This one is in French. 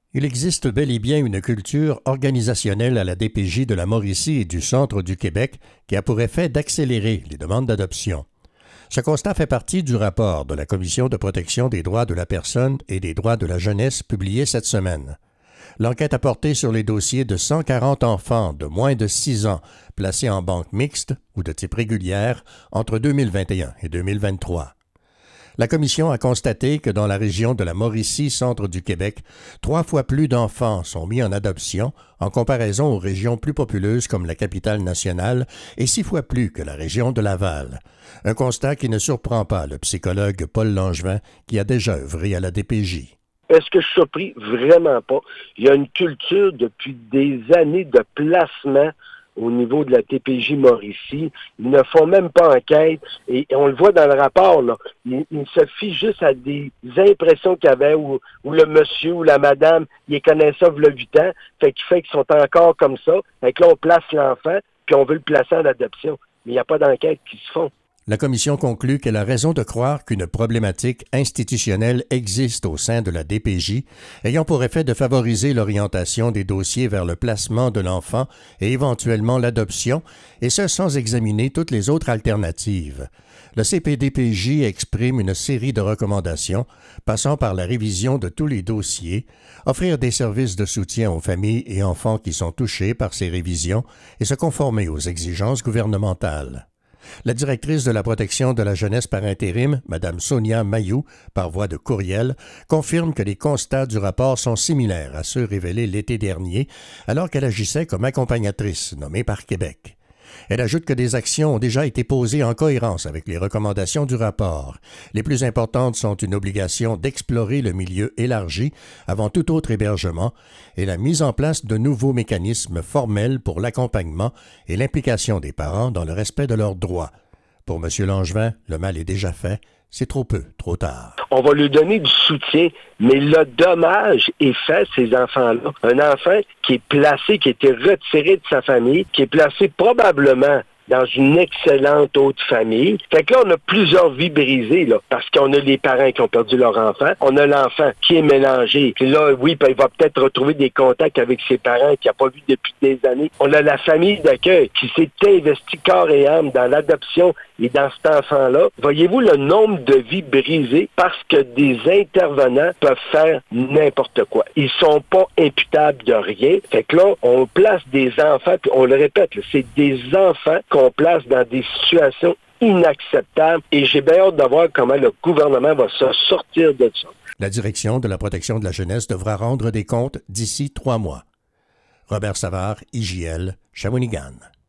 Il existe bel et bien une culture organisationnelle à la DPJ de la Mauricie et du centre du Québec qui a pour effet d'accélérer les demandes d'adoption. Ce constat fait partie du rapport de la Commission de protection des droits de la personne et des droits de la jeunesse publié cette semaine. L'enquête a porté sur les dossiers de 140 enfants de moins de 6 ans placés en banque mixte ou de type régulière entre 2021 et 2023. La Commission a constaté que dans la région de la Mauricie, centre du Québec, 3 fois plus d'enfants sont mis en adoption en comparaison aux régions plus populeuses comme la Capitale-Nationale et 6 fois plus que la région de Laval. Un constat qui ne surprend pas le psychologue Paul Langevin qui a déjà œuvré à la DPJ. Est-ce que je suis surpris? Vraiment pas. Il y a une culture depuis des années de placement au niveau de la TPJ Mauricie. Ils ne font même pas enquête. Et on le voit dans le rapport, là. Ils se fient juste à des impressions qu'il y avait où le monsieur ou la madame, ils les connaissaient il y a 8 ans. Fait qu'ils sont encore comme ça. Fait que là, on place l'enfant, puis on veut le placer en adoption. Mais il n'y a pas d'enquête qui se font. La Commission conclut qu'elle a raison de croire qu'une problématique institutionnelle existe au sein de la DPJ, ayant pour effet de favoriser l'orientation des dossiers vers le placement de l'enfant et éventuellement l'adoption, et ce sans examiner toutes les autres alternatives. Le CPDPJ exprime une série de recommandations, passant par la révision de tous les dossiers, offrir des services de soutien aux familles et enfants qui sont touchés par ces révisions et se conformer aux exigences gouvernementales. La directrice de la protection de la jeunesse par intérim, Mme Sonia Mayou, par voie de courriel, confirme que les constats du rapport sont similaires à ceux révélés l'été dernier, alors qu'elle agissait comme accompagnatrice nommée par Québec. Elle ajoute que des actions ont déjà été posées en cohérence avec les recommandations du rapport. Les plus importantes sont une obligation d'explorer le milieu élargi avant tout autre hébergement et la mise en place de nouveaux mécanismes formels pour l'accompagnement et l'implication des parents dans le respect de leurs droits. Pour M. Langevin, le mal est déjà fait. C'est trop peu, trop tard. On va lui donner du soutien, mais le dommage est fait, ces enfants-là. Un enfant qui est placé, qui a été retiré de sa famille, qui est placé probablement dans une excellente autre famille. Fait que là, on a plusieurs vies brisées, là, parce qu'on a les parents qui ont perdu leur enfant, on a l'enfant qui est mélangé. Puis là, oui, il va peut-être retrouver des contacts avec ses parents qu'il n'a pas vu depuis des années. On a la famille d'accueil qui s'est investie corps et âme dans l'adoption et dans cet enfant-là. Voyez-vous le nombre de vies brisées parce que des intervenants peuvent faire n'importe quoi. Ils sont pas imputables de rien. Fait que là, on place des enfants, puis on le répète, là, c'est des enfants qu'on place dans des situations inacceptables et j'ai bien hâte de voir comment le gouvernement va se sortir de ça. La direction de la protection de la jeunesse devra rendre des comptes d'ici 3 mois. Robert Savard, IJL, Shawinigan.